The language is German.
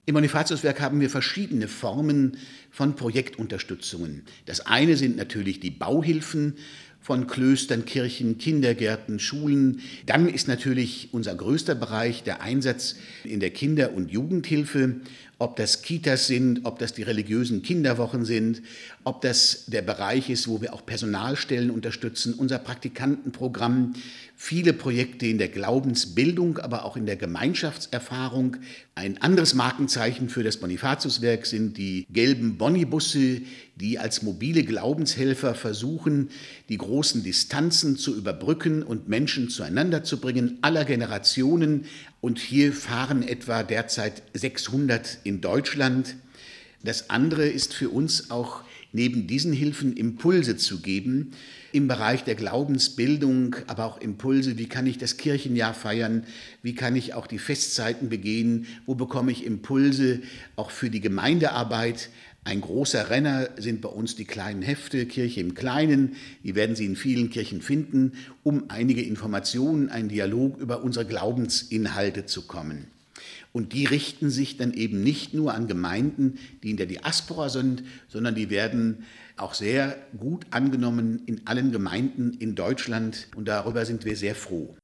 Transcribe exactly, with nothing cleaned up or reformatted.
Im Bonifatiuswerk haben wir verschiedene Formen von Projektunterstützungen. Das eine sind natürlich die Bauhilfen von Klöstern, Kirchen, Kindergärten, Schulen. Dann ist natürlich unser größter Bereich der Einsatz in der Kinder- und Jugendhilfe, ob das Kitas sind, ob das die religiösen Kinderwochen sind, ob das der Bereich ist, wo wir auch Personalstellen unterstützen, unser Praktikantenprogramm, viele Projekte in der Glaubensbildung, aber auch in der Gemeinschaftserfahrung. Ein anderes Markenzeichen für das Bonifatiuswerk sind die gelben Bonnibusse, die als mobile Glaubenshelfer versuchen, die großen Distanzen zu überbrücken und Menschen zueinander zu bringen, aller Generationen. Und hier fahren etwa derzeit sechshundert in Deutschland. Das andere ist für uns auch, neben diesen Hilfen Impulse zu geben, im Bereich der Glaubensbildung, aber auch Impulse, wie kann ich das Kirchenjahr feiern, wie kann ich auch die Festzeiten begehen, wo bekomme ich Impulse auch für die Gemeindearbeit. Ein großer Renner sind bei uns die kleinen Hefte, Kirche im Kleinen, die werden Sie in vielen Kirchen finden, um einige Informationen, einen Dialog über unsere Glaubensinhalte zu kommen. Und die richten sich dann eben nicht nur an Gemeinden, die in der Diaspora sind, sondern die werden auch sehr gut angenommen in allen Gemeinden in Deutschland und darüber sind wir sehr froh.